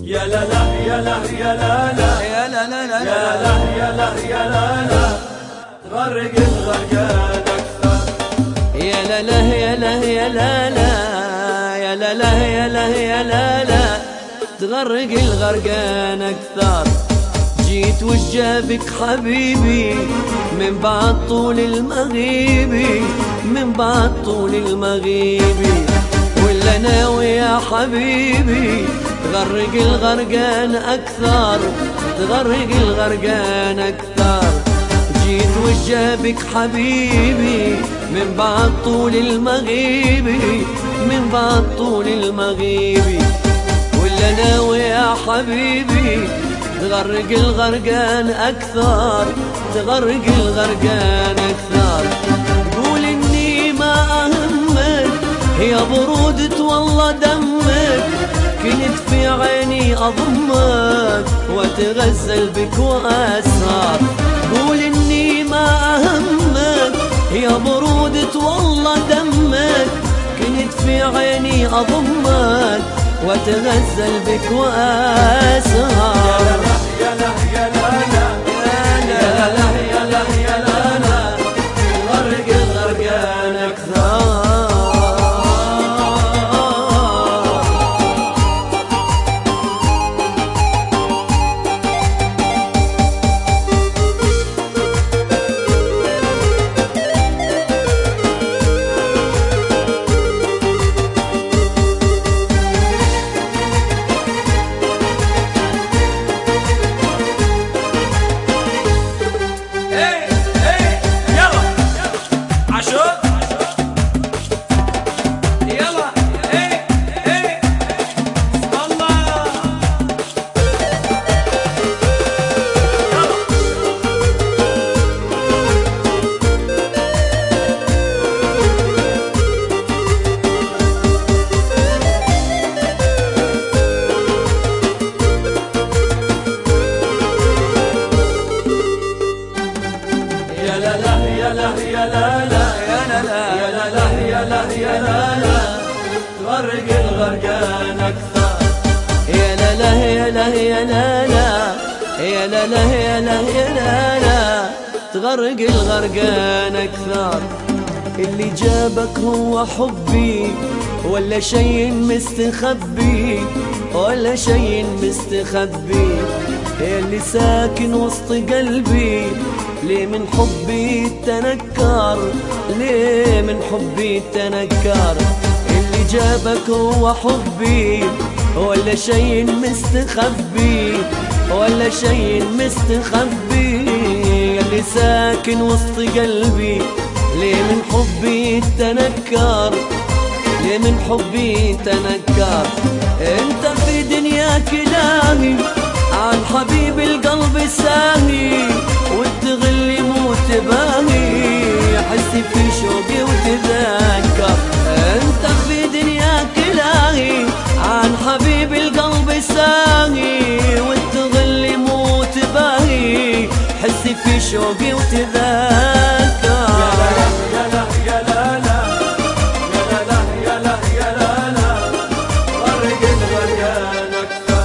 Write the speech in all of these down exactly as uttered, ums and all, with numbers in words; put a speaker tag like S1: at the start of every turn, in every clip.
S1: يا لا لا يا لا يا لا لا
S2: يا لا لا لا
S1: يا لا يا لا يا لا لا تغرق الغرقان أكثر.
S2: يا لا لا يا لا يا لا لا يا لا لا يا لا يا لا لا تغرق الغرقان أكثر. جيت وجابك حبيبي من بعد طول المغيبي، من بعد طول المغيبي، ولا ناوي يا حبيبي تغرق الغرقان أكثر، تغرق الغرقان أكثر. جيت وجابك حبيبي من بعد طول المغيبي، من بعد طول المغيبي، ولا ناوي يا حبيبي تغرق الغرقان أكثر، تغرق الغرقان أكثر. تقول إني ما أهمك يا برودة والله دمك، كنت في عيني أضمك وأتغزل بك وأسهر. قول إني ما أهمك يا برودة والله دمك، كنت في عيني أضمك وأتغزل بك وأسهر.
S1: يا لا يا لا يا لا لا يا لا يا لا لا
S2: تغرق الغرقان أكثر.
S1: يا لا يا لا لا يا لا لا يا لا لا يا لا يا لا لا تغرق الغرقان أكثر.
S2: يا لا لا يا لا يا لا لا يا لا لا يا لا يا لا لا تغرق الغرقان أكثر. اللي جابك هو حبي ولا شيء مستخبي، ولا شيء مستخبي، اللي ساكن وسط قلبي ليه من حبي تنكر، ليه من حبي تنكر. اللي جابك هو حبي ولا شيء مستخبي، ولا شيء مستخبي، اللي ساكن وسط قلبي ليه من حبي تنكر، ليه من حبي تنكر. انت في دنياك لاهي عن حبيب القلب ساهي، وتغلي موت باهي حسي في شوقي وتذكر. انت في دنياك لاهي عن حبيب القلب ساهي، وتغلي موت باهي حسي في شوقي وتذكر.
S1: يا لا يا لا لا يا لا يا لا يا لا لا تغرق الغرقان أكثر.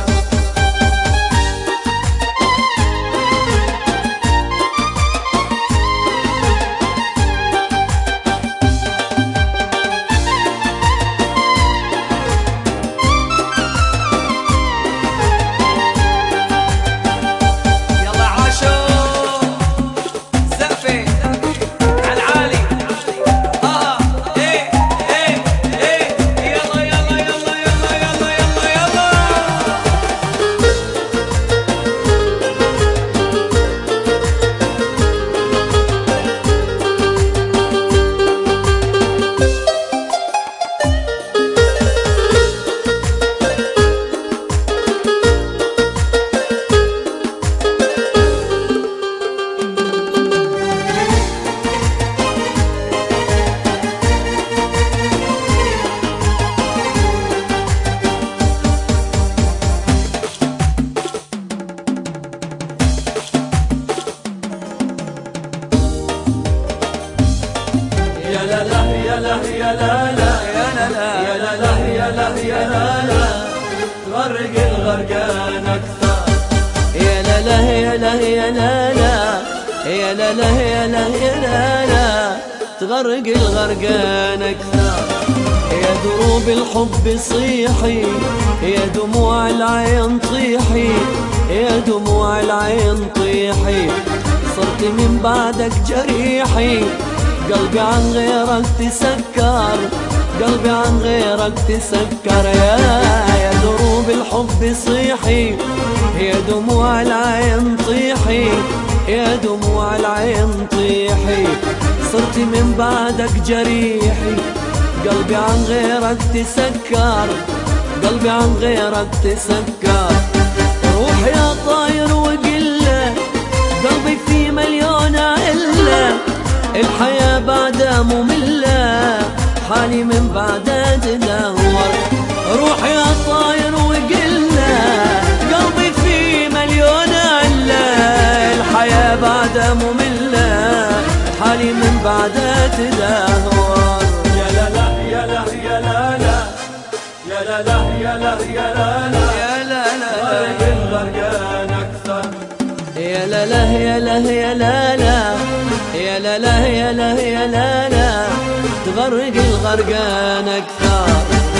S2: يا لا لا يا لا لا
S1: يا لا لا يا لا يا لا تغرق الغرقان أكثر.
S2: يا لا لا يا لا يا لا لا يا لا لا يا لا يا لا لا تغرق الغرقان أكثر. يا دروب الحب صيحي، يا دموع العين طيحي، يا دموع العين طيحي، صرت من بعدك جريحي، قلبي عن غيرك تسكر، قلبي عن غيرك تسكر. يا يا دروب الحب صيحي، يا دموع العين طيحي، يا دموع العين طيحي، صرت من بعدك جريحي، قلبي عن غيرك تسكر، قلبي عن غيرك تسكر. روح يا طاير وقله، قلبي في مليون علة، الحياة بعدها مملة، حالي من بعدها تدور. روح يا طاير وقله، قلبي في مليون علة، الحياة بعدها مملة، حالي من بعدها تدور.
S1: يا لا لا يا لا يا لا لا يا لا لا يا لا يا لا لا
S2: يا لا لا
S1: تغرق الغرقان أكثر.
S2: يا لا لا يا لا يا لا لا يا لا لا يا لا يا لا لا تغرق الغرقان أكثر.